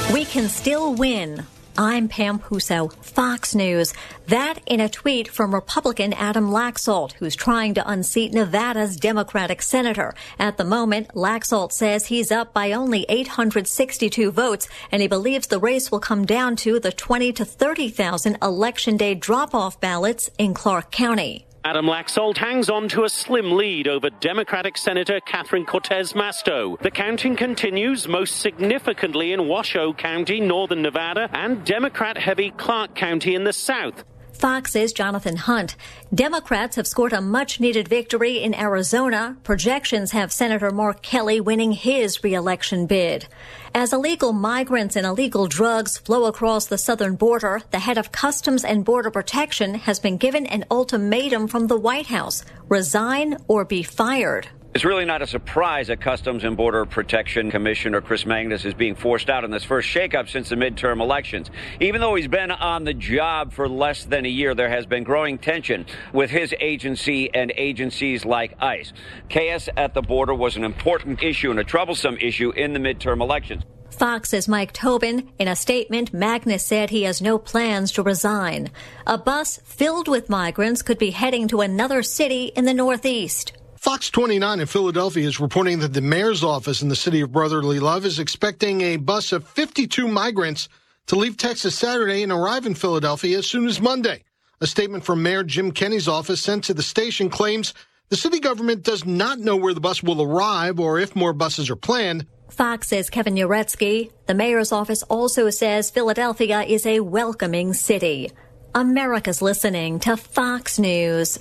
We can still win. I'm Pam Puso, Fox News. That in a tweet from Republican Adam Laxalt, who's trying to unseat Nevada's Democratic senator. At the moment, Laxalt says he's up by only 862 votes, and he believes the race will come down to the 20 to 30,000 Election Day drop-off ballots in Clark County. Adam Laxalt hangs on to a slim lead over Democratic Senator Catherine Cortez Masto. The counting continues, most significantly in Washoe County, northern Nevada, and Democrat-heavy Clark County in the south. Fox's Jonathan Hunt. Democrats have scored a much-needed victory in Arizona. Projections have Senator Mark Kelly winning his re-election bid. As illegal migrants and illegal drugs flow across the southern border, the head of Customs and Border Protection has been given an ultimatum from the White House: resign or be fired. It's really not a surprise that Customs and Border Protection Commissioner Chris Magnus is being forced out in this first shakeup since the midterm elections. Even though he's been on the job for less than a year, there has been growing tension with his agency and agencies like ICE. Chaos at the border was an important issue and a troublesome issue in the midterm elections. Fox's Mike Tobin. In a statement, Magnus said he has no plans to resign. A bus filled with migrants could be heading to another city in the Northeast. Fox 29 in Philadelphia is reporting that the mayor's office in the city of brotherly love is expecting a bus of 52 migrants to leave Texas Saturday and arrive in Philadelphia as soon as Monday. A statement from Mayor Jim Kenney's office sent to the station claims the city government does not know where the bus will arrive or if more buses are planned. Fox says Kevin Uretsky. The mayor's office also says Philadelphia is a welcoming city. America's listening to Fox News.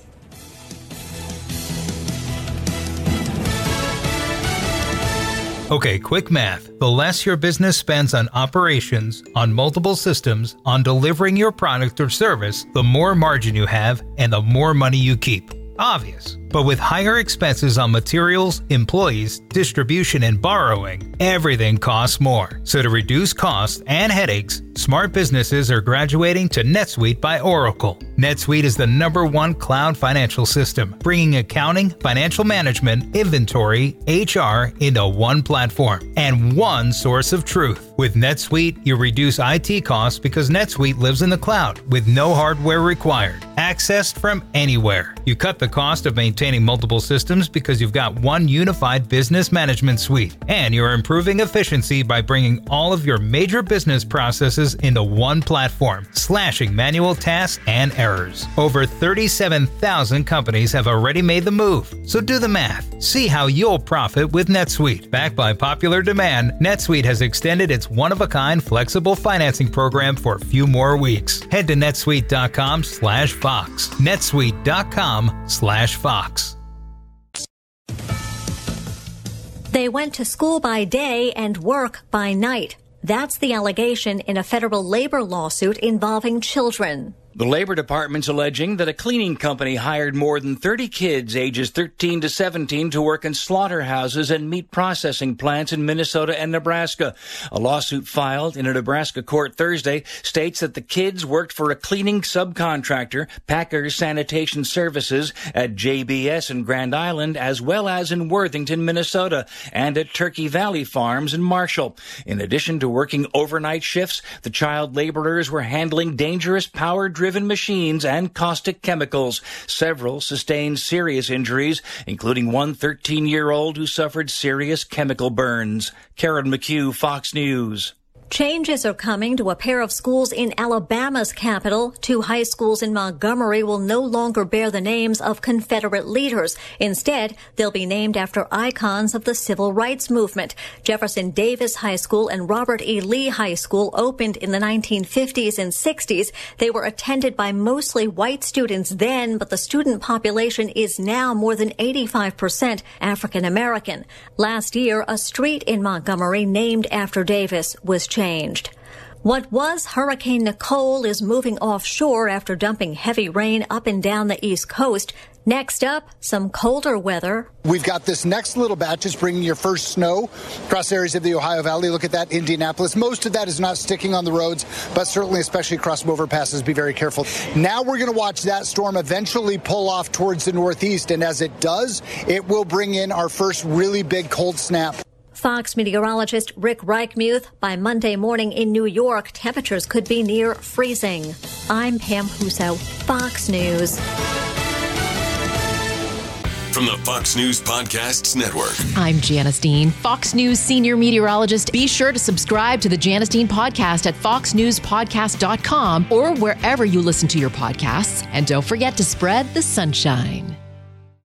Okay, quick math. The less your business spends on operations, on multiple systems, on delivering your product or service, the more margin you have and the more money you keep. Obvious. But with higher expenses on materials, employees, distribution, and borrowing, everything costs more. So to reduce costs and headaches, smart businesses are graduating to NetSuite by Oracle. NetSuite is the #1 cloud financial system, bringing accounting, financial management, inventory, HR into one platform and one source of truth. With NetSuite, you reduce IT costs because NetSuite lives in the cloud with no hardware required, accessed from anywhere. You cut the cost of maintaining multiple systems because you've got one unified business management suite, and you're improving efficiency by bringing all of your major business processes into one platform, slashing manual tasks and errors. Over 37,000 companies have already made the move, so do the math. See how you'll profit with NetSuite. Backed by popular demand, NetSuite has extended its one-of-a-kind flexible financing program for a few more weeks. Head to netsuite.com/Fox. netsuite.com/Fox. They went to school by day and work by night. That's the allegation in a federal labor lawsuit involving children. The Labor Department's alleging that a cleaning company hired more than 30 kids ages 13 to 17 to work in slaughterhouses and meat processing plants in Minnesota and Nebraska. A lawsuit filed in a Nebraska court Thursday states that the kids worked for a cleaning subcontractor, Packers Sanitation Services, at JBS in Grand Island, as well as in Worthington, Minnesota, and at Turkey Valley Farms in Marshall. In addition to working overnight shifts, the child laborers were handling dangerous power-driven machines and caustic chemicals. Several sustained serious injuries, including one 13-year-old who suffered serious chemical burns. Karen McHugh, Fox News. Changes are coming to a pair of schools in Alabama's capital. 2 high schools in Montgomery will no longer bear the names of Confederate leaders. Instead, they'll be named after icons of the civil rights movement. Jefferson Davis High School and Robert E. Lee High School opened in the 1950s and 60s. They were attended by mostly white students then, but the student population is now more than 85% African American. Last year, a street in Montgomery named after Davis was changed. What was Hurricane Nicole is moving offshore after dumping heavy rain up and down the East Coast. Next up, some colder weather. We've got this next little batch is bringing your first snow across areas of the Ohio Valley. Look at that, Indianapolis. Most of that is not sticking on the roads, but certainly, especially across overpasses, be very careful. Now we're going to watch that storm eventually pull off towards the northeast, and as it does, it will bring in our first really big cold snap. Fox meteorologist Rick Reichmuth. By Monday morning in New York, temperatures could be near freezing. I'm Pam Huso, Fox News. From the Fox News Podcasts Network. I'm Janice Dean, Fox News senior meteorologist. Be sure to subscribe to the Janice Dean podcast at foxnewspodcast.com or wherever you listen to your podcasts. And don't forget to spread the sunshine.